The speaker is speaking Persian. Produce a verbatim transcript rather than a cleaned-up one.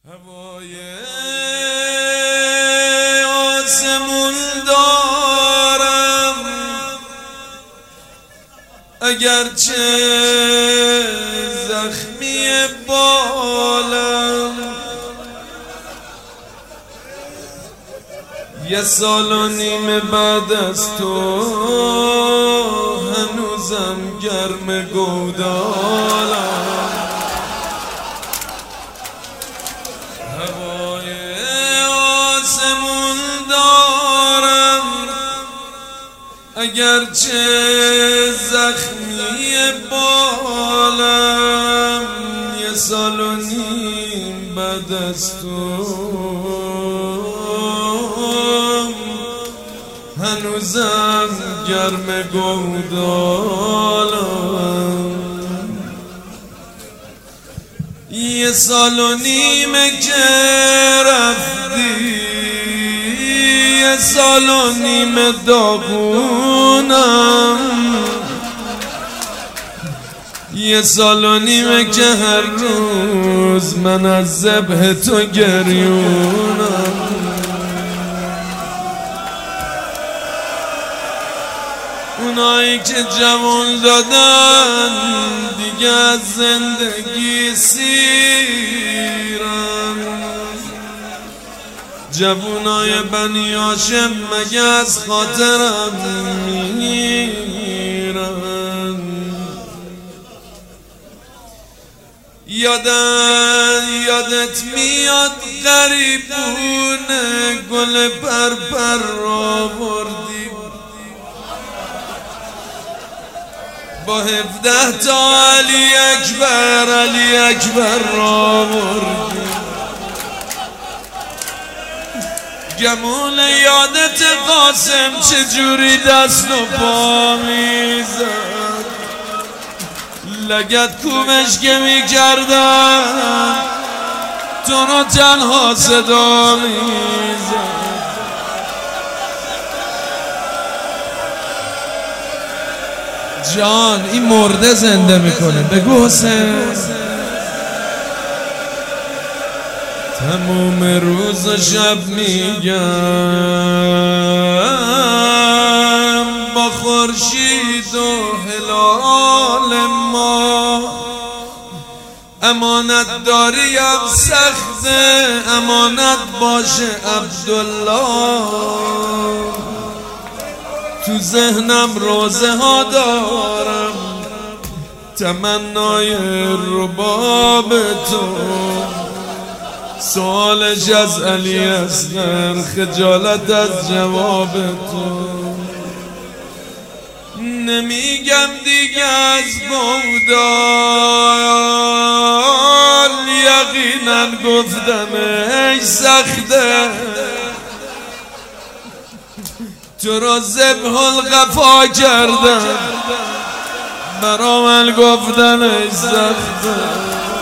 هوای آسمون دارم اگرچه زخمی بالم، یه سال و نیم بعد از تو هنوزم گرم گودالم. هوای آسمون دارم اگرچه زخمی بالم، یه سال و نیم بعد از تو هنوزم گرم گودالم. یه سال و نیمه که رفتی، یه سال و نیمه داغونم، یه سال و نیمه که هر روز من از ذبح تو گریونم. اونایی که جوان دادن دیگه از زندگی سیرن، جوانای بنی هاشم مگه از خاطرم میرن. یادن یادت میاد غریبونه گل پر پر آوردی، با هفده تا علی اکبر علی اکبر آوردی. گمون یادت قاسم چجوری دست و پا میزد، لگت کوبش که میکردن تو رو تنها صدا میزد. جان این مرده زنده میکنه، بگو حسین. تموم روز و شب میگم با خورشید و هلال ما، امانت داریم سخته امانت باشه عبدالله. تو ذهنم روزه ها دارم تمنای رباب تو، سوالش از علی اصغر خجالت از جواب تو. نمیگم دیگه از گودال، یقینا گفتمش سخته، تو را ذبح القفا کردم برا من گفتنش سخته.